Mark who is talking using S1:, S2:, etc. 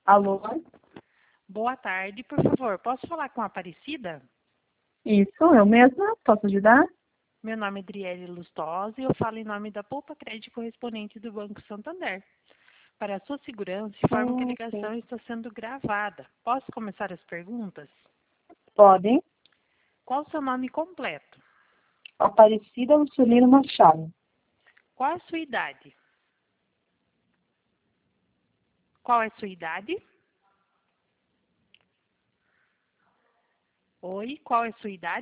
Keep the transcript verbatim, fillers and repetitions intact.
S1: Alô?
S2: Boa tarde, por favor, posso falar com a Aparecida?
S1: Isso, eu mesma. Posso ajudar?
S2: Meu nome é Driele Lustosa e eu falo em nome da Poupa Crédito correspondente do Banco Santander. Para a sua segurança, informo que a
S1: Ah,
S2: ligação
S1: sim.
S2: está sendo gravada. Posso começar as perguntas?
S1: Podem.
S2: Qual o seu nome completo?
S1: Aparecida Ursulino Machado.
S2: Qual é a sua idade? Qual é a sua idade? Oi, qual é a sua idade?